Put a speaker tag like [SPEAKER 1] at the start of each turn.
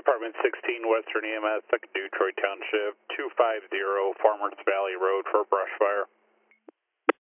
[SPEAKER 1] Department 16 Western EMS, Second Detroit Township, 250 Farmers Valley Road for a brush fire.